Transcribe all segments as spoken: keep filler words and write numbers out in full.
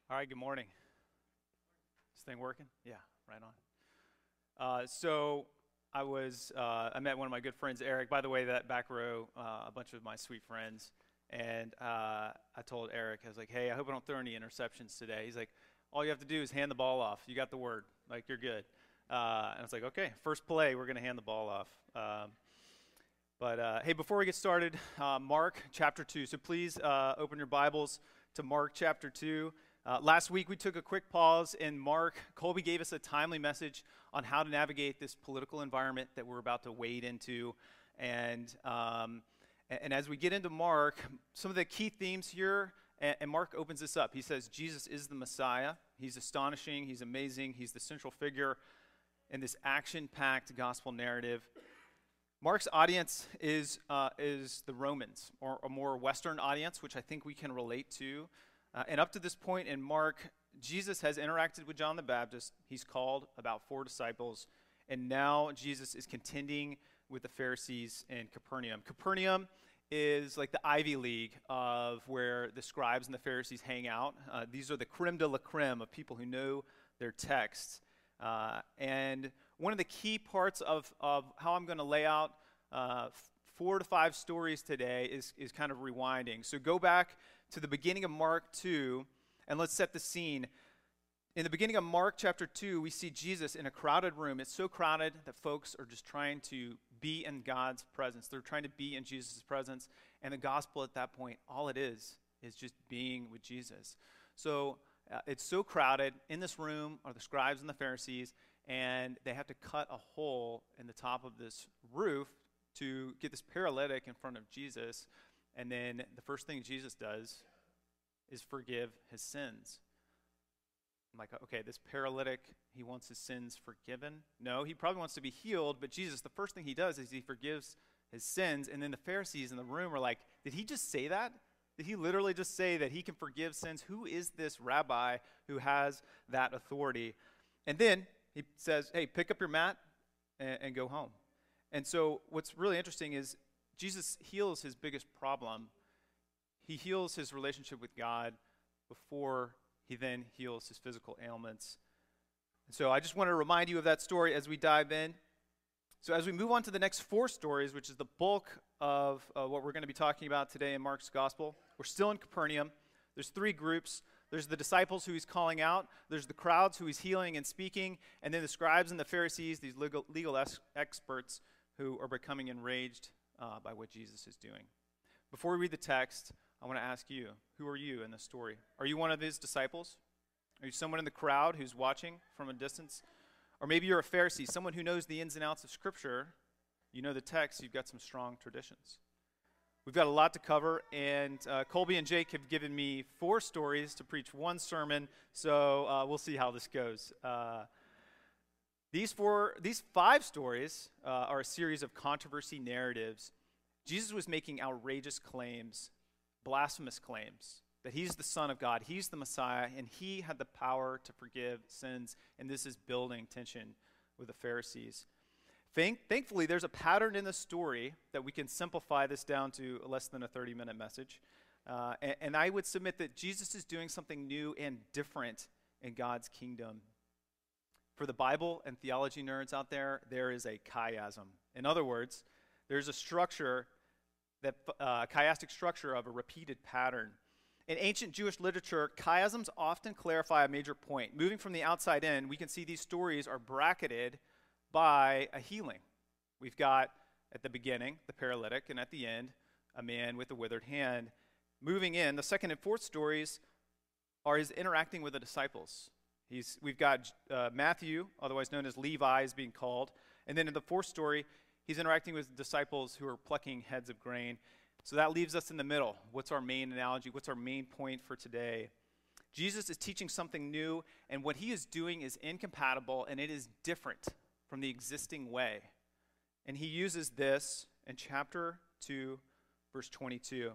All right, good morning. This thing working? Yeah, right on. Uh, so I was, uh, I met one of my good friends, Eric. By the way, that back row, uh, a bunch of my sweet friends. And uh, I told Eric, I was like, hey, I hope I don't throw any interceptions today. He's like, all you have to do is hand the ball off. You got the word. Like, you're good. Uh, and I was like, okay, first play, we're going to hand the ball off. Um, but uh, hey, before we get started, uh, Mark chapter two. So please uh, open your Bibles to Mark chapter two. Uh, last week, we took a quick pause in Mark. Colby gave us a timely message on how to navigate this political environment that we're about to wade into. And, um, and, and as we get into Mark, some of the key themes here, and, and Mark opens this up. He says, Jesus is the Messiah. He's astonishing. He's amazing. He's the central figure in this action-packed gospel narrative. Mark's audience is, uh, is the Romans, or a more Western audience, which I think we can relate to. Uh, and up to this point in Mark, Jesus has interacted with John the Baptist. He's called about four disciples. And now Jesus is contending with the Pharisees in Capernaum. Capernaum is like the Ivy League of where the scribes and the Pharisees hang out. Uh, these are the creme de la creme of people who know their texts. Uh, and one of the key parts of, of how I'm going to lay out uh, four to five stories today is, is kind of rewinding. So go back to the beginning of Mark two, and let's set the scene. In the beginning of Mark chapter two, we see Jesus in a crowded room. It's so crowded that folks are just trying to be in God's presence. They're trying to be in Jesus' presence, and the gospel at that point, all it is, is just being with Jesus. So uh, it's so crowded. In this room are the scribes and the Pharisees, and they have to cut a hole in the top of this roof to get this paralytic in front of Jesus. And then the first thing Jesus does is forgive his sins. I'm like, okay, this paralytic, he wants his sins forgiven? No, he probably wants to be healed, but Jesus, the first thing he does is he forgives his sins. And then the Pharisees in the room are like, did he just say that? Did he literally just say that he can forgive sins? Who is this rabbi who has that authority? And then he says, hey, pick up your mat and, and go home. And so what's really interesting is Jesus heals his biggest problem. He heals his relationship with God before he then heals his physical ailments. And so I just want to remind you of that story as we dive in. So as we move on to the next four stories, which is the bulk of uh, what we're going to be talking about today in Mark's gospel, we're still in Capernaum. There's three groups. There's the disciples who he's calling out. There's the crowds who he's healing and speaking. And then the scribes and the Pharisees, these legal, legal ex- experts who are becoming enraged Uh, by what Jesus is doing. Before we read the text, I want to ask you, who are you in this story? Are you one of his disciples? Are you someone in the crowd who's watching from a distance? Or maybe you're a Pharisee, someone who knows the ins and outs of Scripture. You know the text, you've got some strong traditions. We've got a lot to cover, and uh, Colby and Jake have given me four stories to preach one sermon, so uh, we'll see how this goes. Uh, These four, these five stories uh, are a series of controversy narratives. Jesus was making outrageous claims, blasphemous claims, that he's the Son of God, he's the Messiah, and he had the power to forgive sins, and this is building tension with the Pharisees. Thank, thankfully, there's a pattern in the story that we can simplify this down to less than a thirty-minute message, uh, and, and I would submit that Jesus is doing something new and different in God's kingdom. For the Bible and theology nerds out there, there is a chiasm. In other words, there's a structure, that uh, chiastic structure of a repeated pattern. In ancient Jewish literature, chiasms often clarify a major point. Moving from the outside in, we can see these stories are bracketed by a healing. We've got, at the beginning, the paralytic, and at the end, a man with a withered hand. Moving in, the second and fourth stories are his interacting with the disciples. He's, we've got uh, Matthew, otherwise known as Levi, is being called. And then in the fourth story, he's interacting with disciples who are plucking heads of grain. So that leaves us in the middle. What's our main analogy? What's our main point for today? Jesus is teaching something new, and what he is doing is incompatible, and it is different from the existing way. And he uses this in chapter two, verse twenty-two.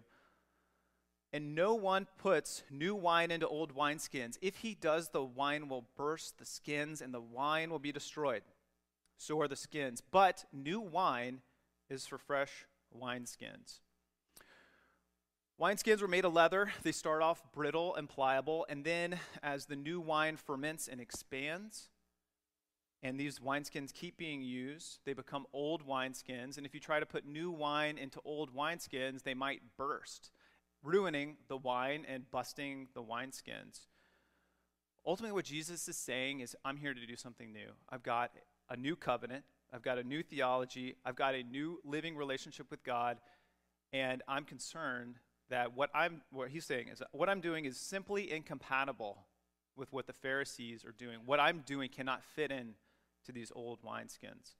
And no one puts new wine into old wineskins. If he does, the wine will burst the skins, and the wine will be destroyed. So are the skins. But new wine is for fresh wineskins. Wineskins were made of leather. They start off brittle and pliable, and then as the new wine ferments and expands, and these wineskins keep being used, they become old wineskins, and if you try to put new wine into old wineskins, they might burst, ruining the wine and busting the wineskins. Ultimately, what Jesus is saying is, I'm here to do something new. I've got a new covenant. I've got a new theology. I've got a new living relationship with God, and I'm concerned that what I'm, what he's saying is, what I'm doing is simply incompatible with what the Pharisees are doing. What I'm doing cannot fit in to these old wineskins.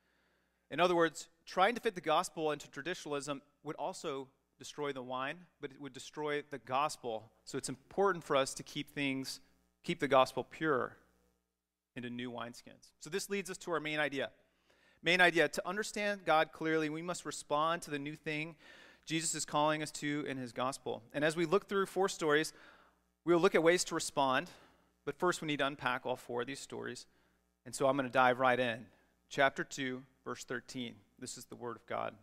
In other words, trying to fit the gospel into traditionalism would also destroy the wine, but it would destroy the gospel. So it's important for us to keep things, keep the gospel pure into new wineskins. So this leads us to our main idea. Main idea, to understand God clearly, we must respond to the new thing Jesus is calling us to in his gospel. And as we look through four stories, we'll look at ways to respond, but first we need to unpack all four of these stories. And so I'm going to dive right in. Chapter two, verse thirteen. This is the word of God.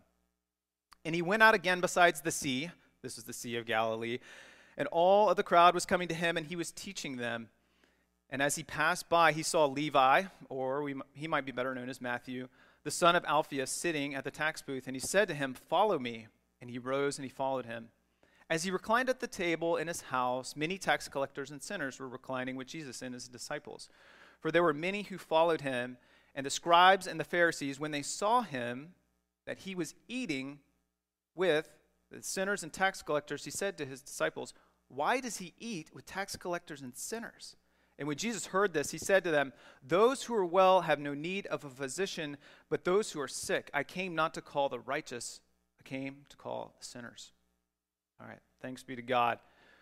And he went out again besides the sea. This is the Sea of Galilee. And all of the crowd was coming to him, and he was teaching them. And as he passed by, he saw Levi, or we, he might be better known as Matthew, the son of Alphaeus, sitting at the tax booth. And he said to him, "Follow me." And he rose and he followed him. As he reclined at the table in his house, many tax collectors and sinners were reclining with Jesus and his disciples. For there were many who followed him, and the scribes and the Pharisees, when they saw him, that he was eating with the sinners and tax collectors, he said to his disciples, "Why does he eat with tax collectors and sinners?" And when Jesus heard this, he said to them, "Those who are well have no need of a physician, but those who are sick. I came not to call the righteous, I came to call the sinners." All right, thanks be to God.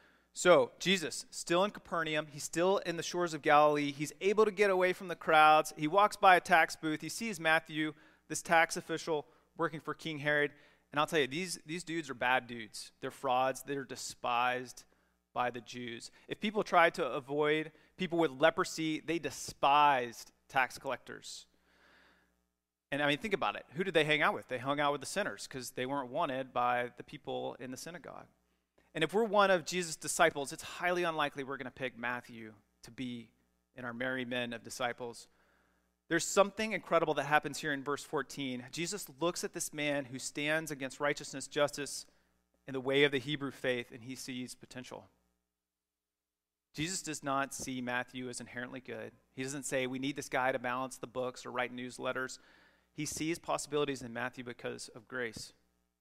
So, Jesus, still in Capernaum, he's still in the shores of Galilee. He's able to get away from the crowds. He walks by a tax booth. He sees Matthew, this tax official working for King Herod. And I'll tell you, these, these dudes are bad dudes. They're frauds. They're despised by the Jews. If people tried to avoid people with leprosy, they despised tax collectors. And I mean, think about it. Who did they hang out with? They hung out with the sinners because they weren't wanted by the people in the synagogue. And if we're one of Jesus' disciples, it's highly unlikely we're going to pick Matthew to be in our merry men of disciples. There's something incredible that happens here in verse fourteen. Jesus looks at this man who stands against righteousness, justice, in the way of the Hebrew faith, and he sees potential. Jesus does not see Matthew as inherently good. He doesn't say, we need this guy to balance the books or write newsletters. He sees possibilities in Matthew because of grace.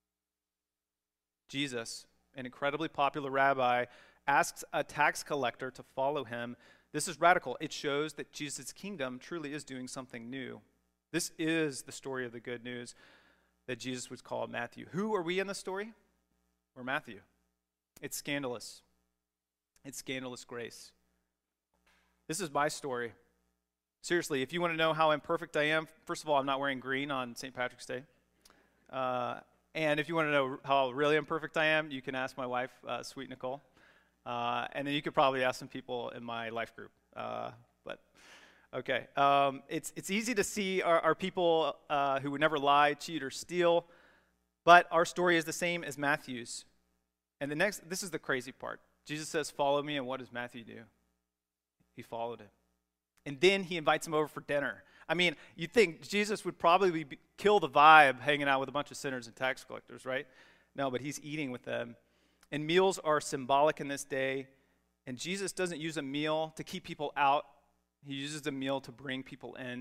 Jesus, an incredibly popular rabbi, asks a tax collector to follow him. This is radical. It shows that Jesus' kingdom truly is doing something new. This is the story of the good news that Jesus would call Matthew. Who are we in the story? We're Matthew. It's scandalous. It's scandalous grace. This is my story. Seriously, if you want to know how imperfect I am, first of all, I'm not wearing green on Saint Patrick's Day. Uh, and if you want to know how really imperfect I am, you can ask my wife, uh, Sweet Nicole. Uh, and then you could probably ask some people in my life group. Uh, but, okay. Um, it's, it's easy to see our, our people uh, who would never lie, cheat, or steal. But our story is the same as Matthew's. And the next, this is the crazy part. Jesus says, "Follow me," and what does Matthew do? He followed him. And then he invites him over for dinner. I mean, you'd think Jesus would probably be, kill the vibe hanging out with a bunch of sinners and tax collectors, right? No, but he's eating with them. And meals are symbolic in this day. And Jesus doesn't use a meal to keep people out. He uses a meal to bring people in.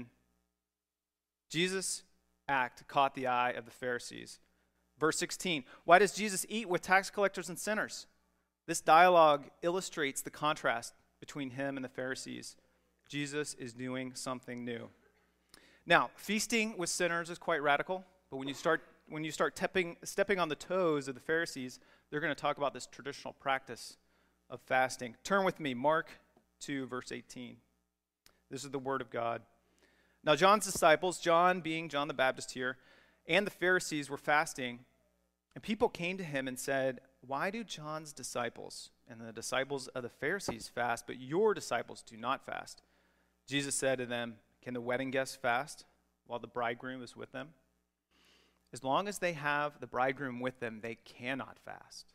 Jesus' act caught the eye of the Pharisees. Verse sixteen, why does Jesus eat with tax collectors and sinners? This dialogue illustrates the contrast between him and the Pharisees. Jesus is doing something new. Now, feasting with sinners is quite radical, but when you start when you start tepping, stepping on the toes of the Pharisees, they're going to talk about this traditional practice of fasting. Turn with me, Mark two, verse eighteen. This is the word of God. Now, John's disciples, John being John the Baptist here, and the Pharisees were fasting, and people came to him and said, "Why do John's disciples and the disciples of the Pharisees fast, but your disciples do not fast?" Jesus said to them, "Can the wedding guests fast while the bridegroom is with them? As long as they have the bridegroom with them, they cannot fast.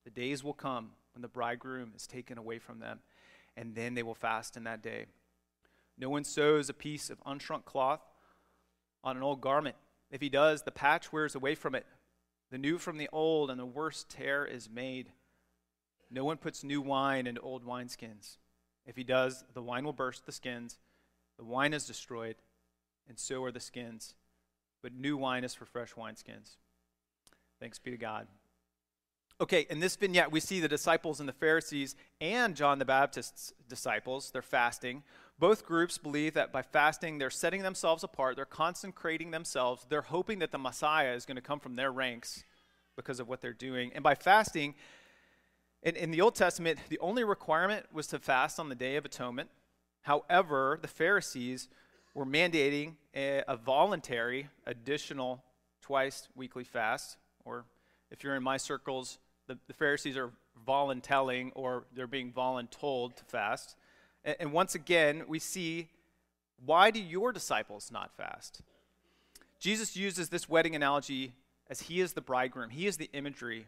The days will come when the bridegroom is taken away from them, and then they will fast in that day. No one sews a piece of unshrunk cloth on an old garment. If he does, the patch wears away from it, the new from the old, and the worst tear is made. No one puts new wine into old wineskins. If he does, the wine will burst the skins, the wine is destroyed, and so are the skins. But new wine is for fresh wineskins. Thanks be to God. Okay, in this vignette, we see the disciples and the Pharisees and John the Baptist's disciples. They're fasting. Both groups believe that by fasting, they're setting themselves apart. They're consecrating themselves. They're hoping that the Messiah is going to come from their ranks because of what they're doing. And by fasting, in, in the Old Testament, the only requirement was to fast on the Day of Atonement. However, the Pharisees were mandating a, a voluntary additional twice weekly fast, or if you're in my circles, the, the Pharisees are voluntelling, or they're being voluntold to fast. And, and once again, we see, why do your disciples not fast? Jesus uses this wedding analogy as he is the bridegroom. He is the imagery.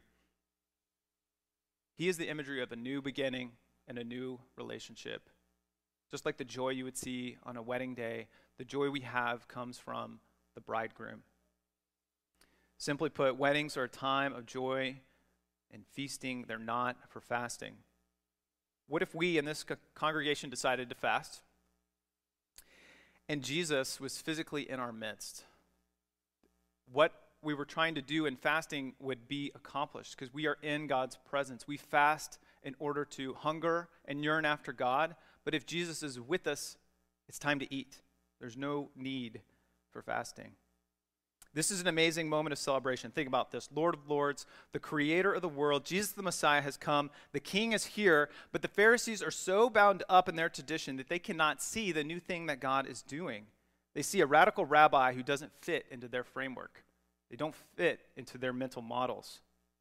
He is the imagery of a new beginning and a new relationship. Just like the joy you would see on a wedding day, the joy we have comes from the bridegroom. Simply put, weddings are a time of joy and feasting. They're not for fasting. What if we in this co- congregation decided to fast, and Jesus was physically in our midst? What we were trying to do in fasting would be accomplished because we are in God's presence. We fast in order to hunger and yearn after God, but if Jesus is with us, it's time to eat. There's no need for fasting. This is an amazing moment of celebration. Think about this. Lord of Lords, the creator of the world, Jesus the Messiah has come. The King is here, but the Pharisees are so bound up in their tradition that they cannot see the new thing that God is doing. They see a radical rabbi who doesn't fit into their framework. They don't fit into their mental models.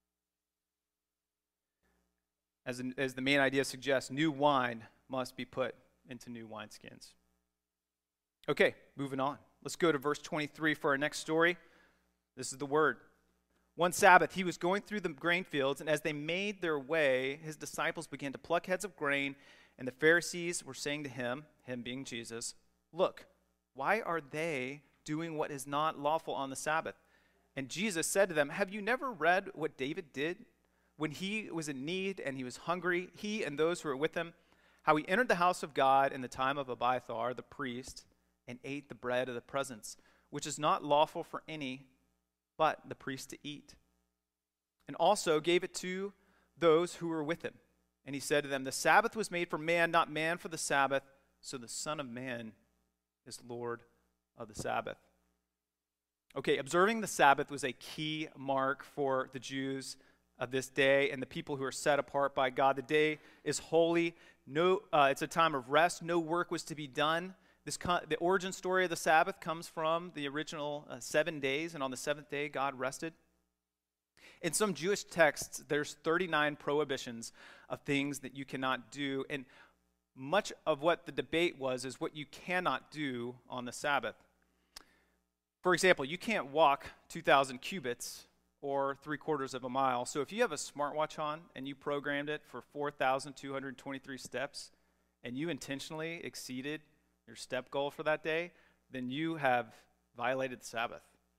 As, in, as the main idea suggests, new wine must be put into new wineskins. Okay, moving on. Let's go to verse twenty-three for our next story. This is the word. One Sabbath, he was going through the grain fields, and as they made their way, his disciples began to pluck heads of grain, and the Pharisees were saying to him, him being Jesus, "Look, why are they doing what is not lawful on the Sabbath?" And Jesus said to them, "Have you never read what David did when he was in need and he was hungry, he and those who were with him, how he entered the house of God in the time of Abiathar, the priest, and ate the bread of the presence, which is not lawful for any but the priest to eat, and also gave it to those who were with him. And he said to them, the Sabbath was made for man, not man for the Sabbath, so the Son of Man is Lord of the Sabbath." Okay, observing the Sabbath was a key mark for the Jews of this day and the people who are set apart by God. The day is holy. No, uh, it's a time of rest. No work was to be done. This con- the origin story of the Sabbath comes from the original uh, seven days, and on the seventh day, God rested. In some Jewish texts, there's thirty-nine prohibitions of things that you cannot do, and much of what the debate was is what you cannot do on the Sabbath. For example, you can't walk two thousand cubits or three quarters of a mile. So if you have a smartwatch on and you programmed it for four thousand two hundred twenty-three steps, and you intentionally exceeded your step goal for that day, then you have violated the Sabbath.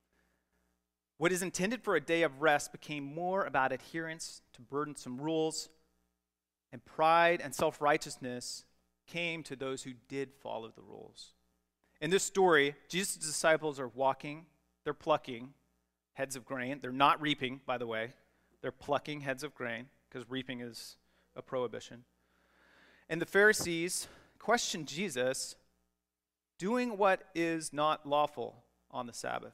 What is intended for a day of rest became more about adherence to burdensome rules, and pride and self-righteousness came to those who did follow the rules. In this story, Jesus' disciples are walking, they're plucking heads of grain. They're not reaping, by the way. They're plucking heads of grain, because reaping is a prohibition. And the Pharisees questioned Jesus doing what is not lawful on the Sabbath.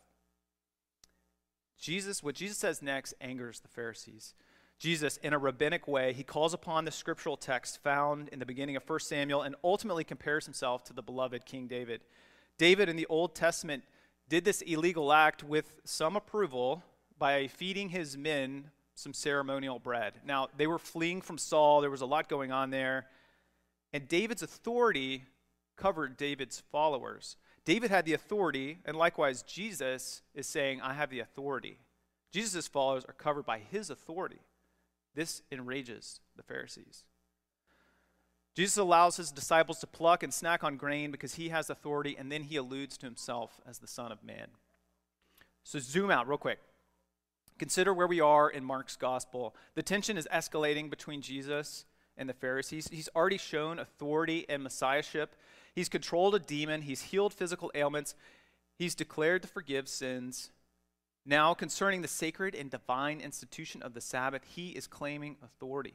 Jesus, what Jesus says next angers the Pharisees. Jesus, in a rabbinic way, he calls upon the scriptural text found in the beginning of First Samuel and ultimately compares himself to the beloved King David. David in the Old Testament did this illegal act with some approval by feeding his men some ceremonial bread. Now, they were fleeing from Saul. There was a lot going on there. And David's authority covered David's followers. David had the authority, and likewise Jesus is saying, I have the authority. Jesus' followers are covered by his authority. This enrages the Pharisees. Jesus allows his disciples to pluck and snack on grain because he has authority, and then he alludes to himself as the Son of Man. So zoom out real quick. Consider where we are in Mark's gospel. The tension is escalating between Jesus and the Pharisees. He's already shown authority and messiahship. He's controlled a demon. He's healed physical ailments. He's declared to forgive sins. Now, concerning the sacred and divine institution of the Sabbath, he is claiming authority.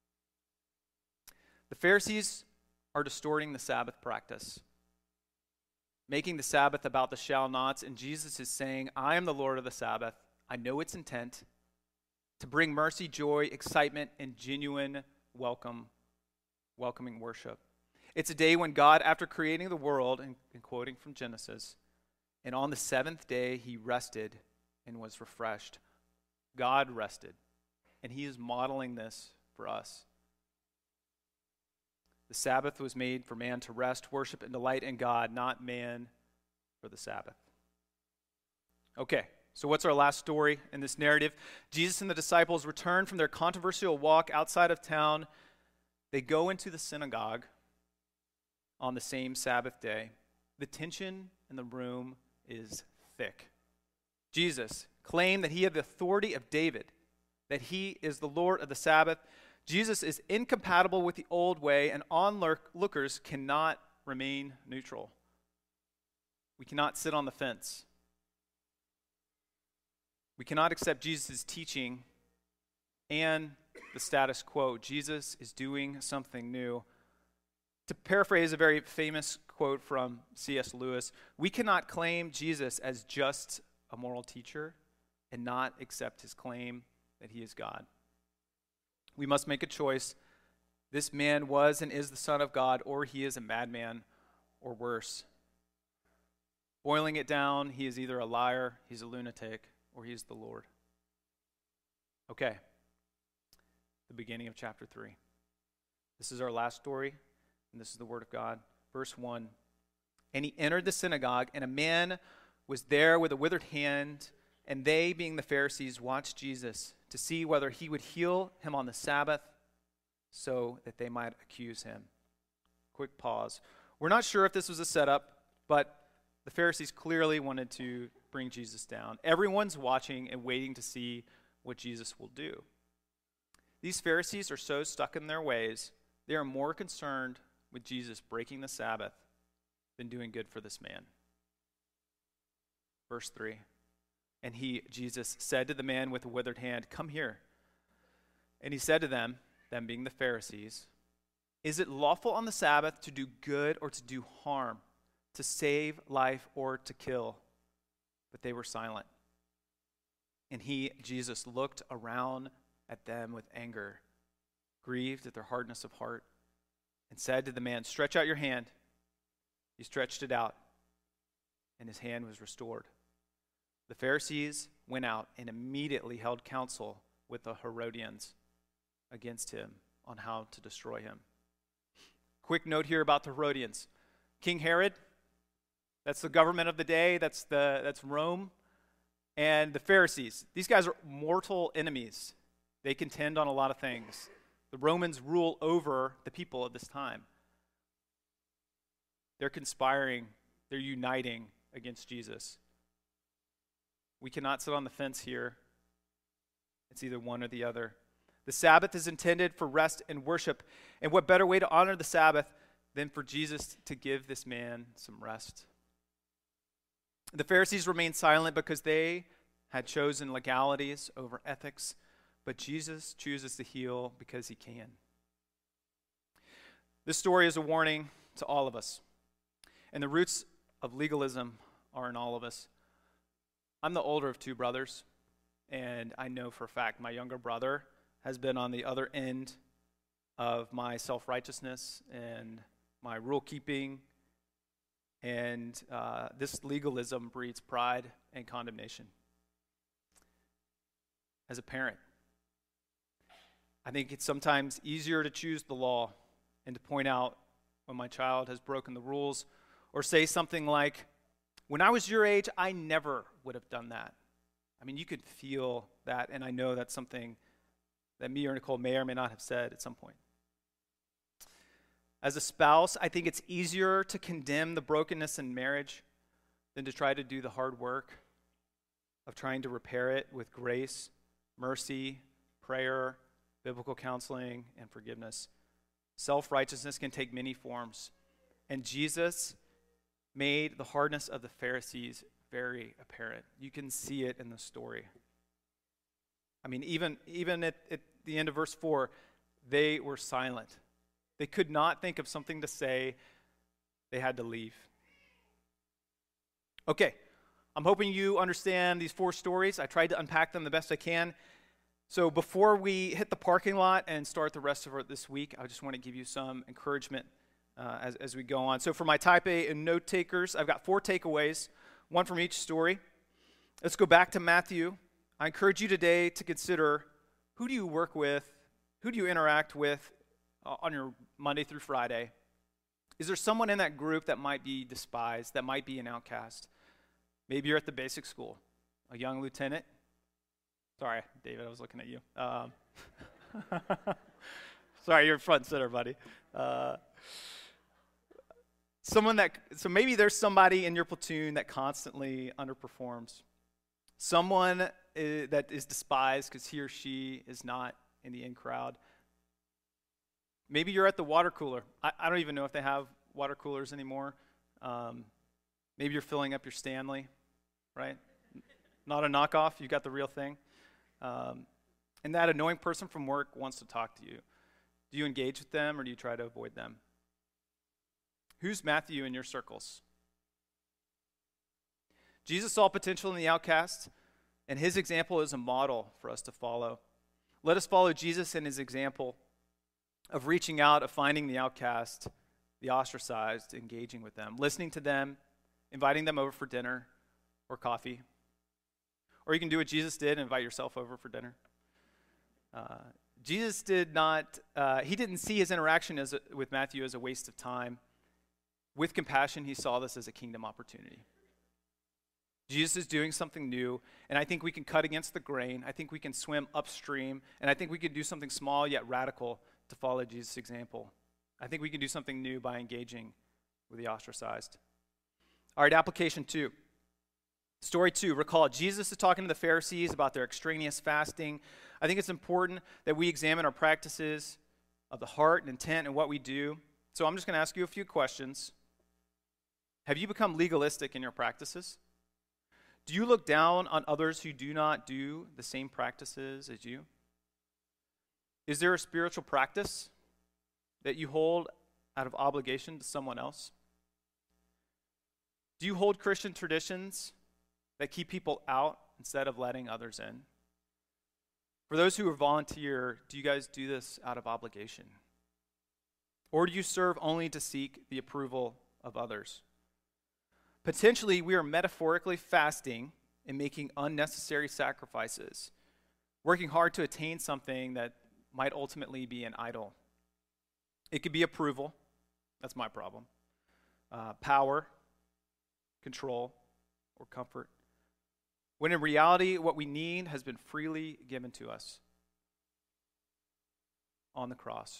The Pharisees are distorting the Sabbath practice, making the Sabbath about the shall nots, and Jesus is saying, I am the Lord of the Sabbath. I know its intent to bring mercy, joy, excitement, and genuine welcome, welcoming worship. It's a day when God, after creating the world, and, and quoting from Genesis, and on the seventh day he rested and was refreshed. God rested, and he is modeling this for us. The Sabbath was made for man to rest, worship, and delight in God, not man for the Sabbath. Okay, so what's our last story in this narrative? Jesus and the disciples return from their controversial walk outside of town. They go into the synagogue on the same Sabbath day. The tension in the room is thick. Jesus claimed that he had the authority of David, that he is the Lord of the Sabbath. Jesus is incompatible with the old way, and onlookers cannot remain neutral. We cannot sit on the fence. We cannot accept Jesus' teaching and the status quo. Jesus is doing something new. To paraphrase a very famous quote from C S Lewis, we cannot claim Jesus as just a moral teacher and not accept his claim that he is God. We must make a choice. This man was and is the Son of God, or he is a madman, or worse. Boiling it down, he is either a liar, he's a lunatic, or he is the Lord. Okay, the beginning of chapter three. This is our last story, and this is the word of God. Verse one, and he entered the synagogue, and a man was there with a withered hand, and they, being the Pharisees, watched Jesus to see whether he would heal him on the Sabbath so that they might accuse him. Quick pause. We're not sure if this was a setup, but the Pharisees clearly wanted to bring Jesus down. Everyone's watching and waiting to see what Jesus will do. These Pharisees are so stuck in their ways, they are more concerned with Jesus breaking the Sabbath than doing good for this man. Verse three, and he, Jesus, said to the man with the withered hand, come here. And he said to them, them being the Pharisees, is it lawful on the Sabbath to do good or to do harm, to save life or to kill? But they were silent. And he, Jesus, looked around at them with anger, grieved at their hardness of heart, and said to the man, stretch out your hand. He stretched it out, and his hand was restored. The Pharisees went out and immediately held counsel with the Herodians against him on how to destroy him. Quick note here about the Herodians. King Herod, that's the government of the day, that's the that's Rome, and the Pharisees. These guys are mortal enemies. They contend on a lot of things. The Romans rule over the people of this time. They're conspiring, they're uniting against Jesus. We cannot sit on the fence here. It's either one or the other. The Sabbath is intended for rest and worship. And what better way to honor the Sabbath than for Jesus to give this man some rest? The Pharisees remained silent because they had chosen legalities over ethics, but Jesus chooses to heal because he can. This story is a warning to all of us. And the roots of legalism are in all of us. I'm the older of two brothers, and I know for a fact my younger brother has been on the other end of my self-righteousness and my rule-keeping, and uh, this legalism breeds pride and condemnation. As a parent, I think it's sometimes easier to choose the law and to point out when my child has broken the rules, or say something like, when I was your age, I never would have done that. I mean, you could feel that, and I know that's something that me or Nicole may or may not have said at some point. As a spouse, I think it's easier to condemn the brokenness in marriage than to try to do the hard work of trying to repair it with grace, mercy, prayer, biblical counseling, and forgiveness. Self-righteousness can take many forms, and Jesus made the hardness of the Pharisees very apparent. You can see it in the story. I mean, even, even at, at the end of verse four, they were silent. They could not think of something to say. They had to leave. Okay, I'm hoping you understand these four stories. I tried to unpack them the best I can. So before we hit the parking lot and start the rest of it this week, I just want to give you some encouragement uh, as, as we go on. So for my type A and note takers, I've got four takeaways, one from each story. Let's go back to Matthew. I encourage you today to consider, who do you work with? Who do you interact with uh, on your Monday through Friday? Is there someone in that group that might be despised, that might be an outcast? Maybe you're at the basic school, a young lieutenant. Sorry, David, I was looking at you. Um, sorry, you're front and center, buddy. Uh, someone that, so maybe there's somebody in your platoon that constantly underperforms. Someone is, that is despised because he or she is not in the in crowd. Maybe you're at the water cooler. I, I don't even know if they have water coolers anymore. Um, maybe you're filling up your Stanley, right? Not a knockoff, you got the real thing. Um, and that annoying person from work wants to talk to you. Do you engage with them or do you try to avoid them? Who's Matthew in your circles? Jesus saw potential in the outcast, and his example is a model for us to follow. Let us follow Jesus in his example of reaching out, of finding the outcast, the ostracized, engaging with them, listening to them, inviting them over for dinner or coffee. Or you can do what Jesus did and invite yourself over for dinner. Uh, Jesus did not, uh, he didn't see his interaction as a, with Matthew as a waste of time. With compassion, he saw this as a kingdom opportunity. Jesus is doing something new, and I think we can cut against the grain. I think we can swim upstream, and I think we can do something small yet radical to follow Jesus' example. I think we can do something new by engaging with the ostracized. All right, application two. Story two, recall, Jesus is talking to the Pharisees about their extraneous fasting. I think it's important that we examine our practices of the heart and intent and what we do. So I'm just going to ask you a few questions. Have you become legalistic in your practices? Do you look down on others who do not do the same practices as you? Is there a spiritual practice that you hold out of obligation to someone else? Do you hold Christian traditions that keep people out instead of letting others in? For those who are volunteer, do you guys do this out of obligation? Or do you serve only to seek the approval of others? Potentially, we are metaphorically fasting and making unnecessary sacrifices, working hard to attain something that might ultimately be an idol. It could be approval. That's my problem. Uh, power, control, or comfort. When in reality, what we need has been freely given to us on the cross.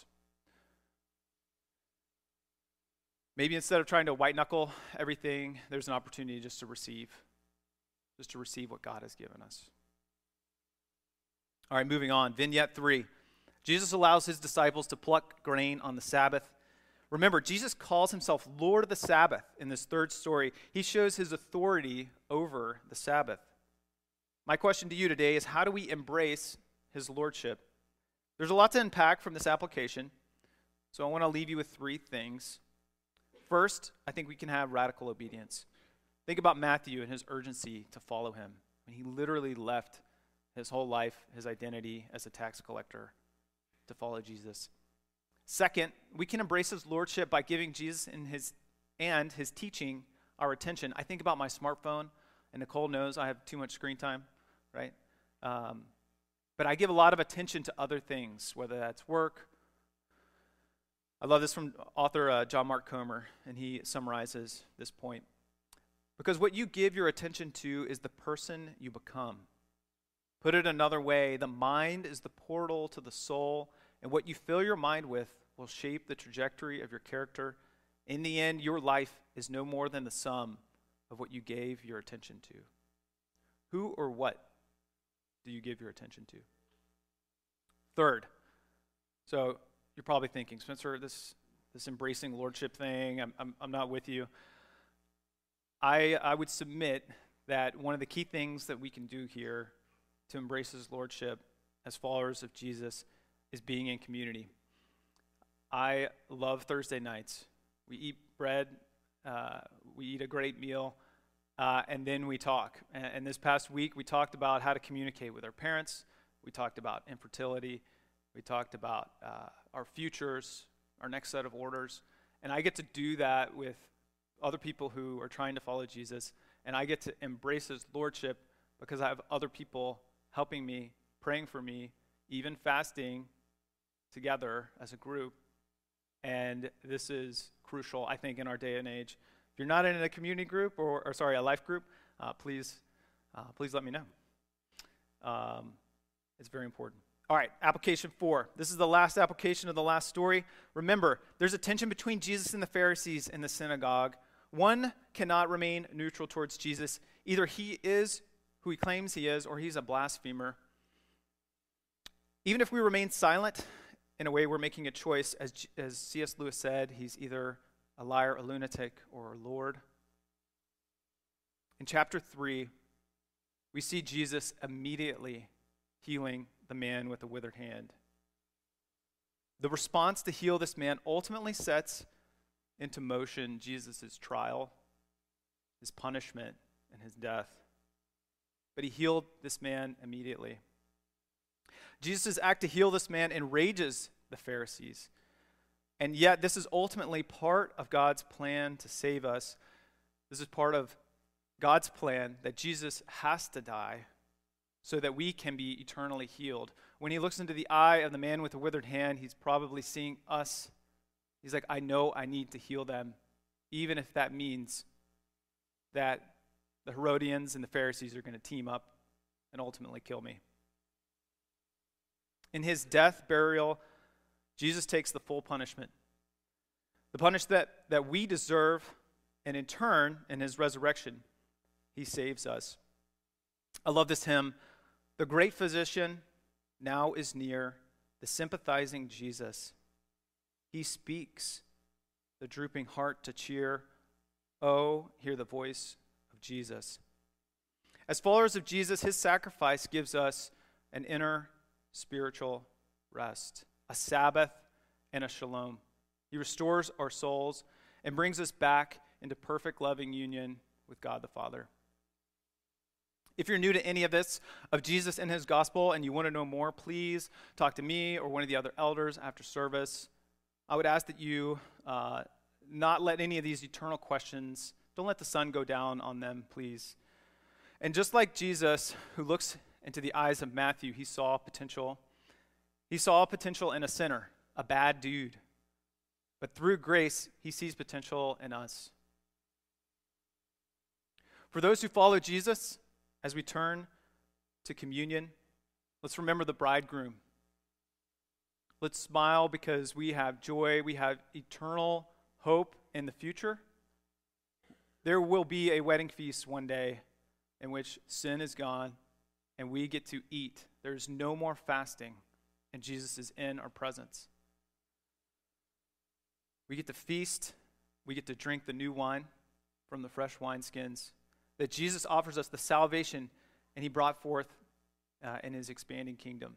Maybe instead of trying to white knuckle everything, there's an opportunity just to receive, just to receive what God has given us. All right, moving on. Vignette three. Jesus allows his disciples to pluck grain on the Sabbath. Remember, Jesus calls himself Lord of the Sabbath in this third story. He shows his authority over the Sabbath. My question to you today is, how do we embrace his lordship? There's a lot to unpack from this application, so I want to leave you with three things. First, I think we can have radical obedience. Think about Matthew and his urgency to follow him. I mean, he literally left his whole life, his identity as a tax collector, to follow Jesus. Second, we can embrace his lordship by giving Jesus and his and his teaching our attention. I think about my smartphone, and Nicole knows I have too much screen time, right? Um, but I give a lot of attention to other things, whether that's work. I love this from author uh, John Mark Comer, and he summarizes this point. Because what you give your attention to is the person you become. Put it another way, the mind is the portal to the soul, and what you fill your mind with will shape the trajectory of your character. In the end, your life is no more than the sum of what you gave your attention to. Who or what do you give your attention to? Third, so you're probably thinking, Spencer, this this embracing lordship thing, I'm I'm, I'm not with you. I I would submit that one of the key things that we can do here to embrace his lordship as followers of Jesus is being in community. I love Thursday nights. We eat bread, uh, we eat a great meal, uh, and then we talk. And, and this past week, we talked about how to communicate with our parents. We talked about infertility. We talked about uh, our futures, our next set of orders. And I get to do that with other people who are trying to follow Jesus, and I get to embrace his lordship because I have other people helping me, praying for me, even fasting together as a group. And this is crucial, I think, in our day and age. If you're not in a community group, or, or sorry, a life group, uh, please, uh, please let me know. Um, it's very important. All right, application four. This is the last application of the last story. Remember, there's a tension between Jesus and the Pharisees in the synagogue. One cannot remain neutral towards Jesus. Either he is who he claims he is, or he's a blasphemer. Even if we remain silent, in a way we're making a choice. As, as C S Lewis said, he's either a liar, a lunatic, or a Lord. In chapter three, we see Jesus immediately healing the man with the withered hand. The response to heal this man ultimately sets into motion Jesus' trial, his punishment, and his death. But he healed this man immediately. Jesus' act to heal this man enrages the Pharisees. And yet, this is ultimately part of God's plan to save us. This is part of God's plan that Jesus has to die so that we can be eternally healed. When he looks into the eye of the man with the withered hand, he's probably seeing us. He's like, I know I need to heal them, even if that means that the Herodians and the Pharisees are going to team up and ultimately kill me. In his death, burial, Jesus takes the full punishment. The punishment that, that we deserve, and in turn, in his resurrection, he saves us. I love this hymn. The great physician now is near, the sympathizing Jesus. He speaks, the drooping heart to cheer. Oh, hear the voice of Jesus. As followers of Jesus, his sacrifice gives us an inner spiritual rest, a Sabbath and a shalom. He restores our souls and brings us back into perfect loving union with God the Father. If you're new to any of this, of Jesus and his gospel, and you want to know more, please talk to me or one of the other elders after service. I would ask that you uh, not let any of these eternal questions, don't let the sun go down on them, please. And just like Jesus, who looks into the eyes of Matthew, he saw potential. He saw potential in a sinner, a bad dude. But through grace, he sees potential in us. For those who follow Jesus, as we turn to communion, let's remember the bridegroom. Let's smile because we have joy, we have eternal hope in the future. There will be a wedding feast one day in which sin is gone and we get to eat. There's no more fasting, and Jesus is in our presence. We get to feast, we get to drink the new wine from the fresh wineskins, that Jesus offers us the salvation and he brought forth uh, in his expanding kingdom.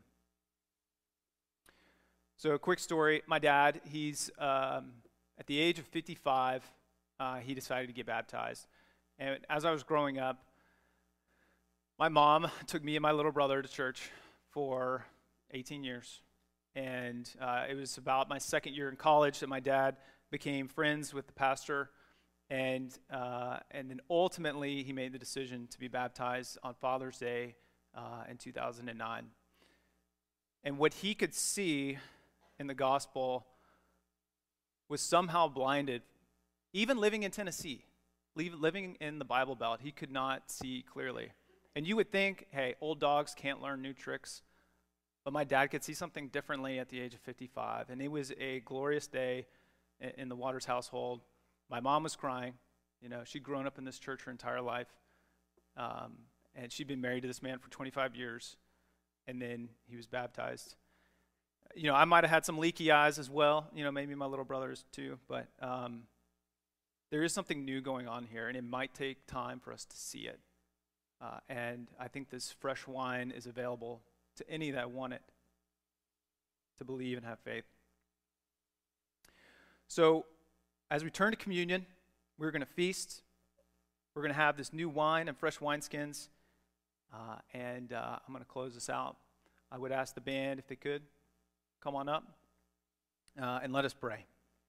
So a quick story. My dad, he's um, at the age of fifty-five, uh, he decided to get baptized. And as I was growing up, my mom took me and my little brother to church for eighteen years. And uh, it was about my second year in college that my dad became friends with the pastor. And uh, and then ultimately, he made the decision to be baptized on Father's Day uh, in two thousand nine. And what he could see in the gospel was somehow blinded. Even living in Tennessee, living in the Bible Belt, he could not see clearly. And you would think, hey, old dogs can't learn new tricks. But my dad could see something differently at the age of fifty-five. And it was a glorious day in, in the Waters household. My mom was crying. You know, she'd grown up in this church her entire life. Um, and she'd been married to this man for twenty-five years. And then he was baptized. You know, I might have had some leaky eyes as well. You know, maybe my little brothers too. But um, there is something new going on here. And it might take time for us to see it. Uh, and I think this fresh wine is available to any that want it, to believe and have faith. So, as we turn to communion, we're going to feast. We're going to have this new wine and fresh wineskins. Uh, and uh, I'm going to close this out. I would ask the band if they could come on up uh, and let us pray.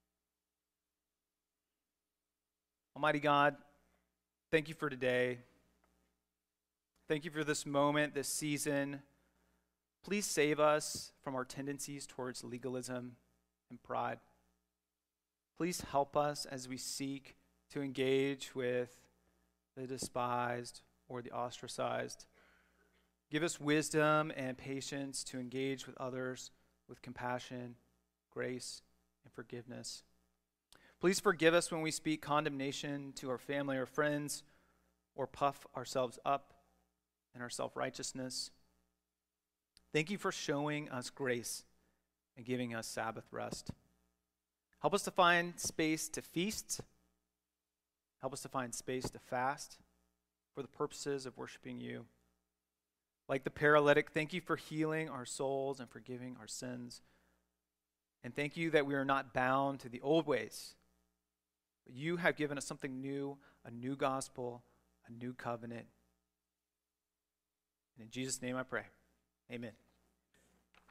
Almighty God, thank you for today. Thank you for this moment, this season. Please save us from our tendencies towards legalism and pride. Please help us as we seek to engage with the despised or the ostracized. Give us wisdom and patience to engage with others with compassion, grace, and forgiveness. Please forgive us when we speak condemnation to our family or friends or puff ourselves up in our self-righteousness. Thank you for showing us grace and giving us Sabbath rest. Help us to find space to feast. Help us to find space to fast for the purposes of worshiping you. Like the paralytic, thank you for healing our souls and forgiving our sins. And thank you that we are not bound to the old ways, but you have given us something new, a new gospel, a new covenant. And in Jesus' name I pray. Amen.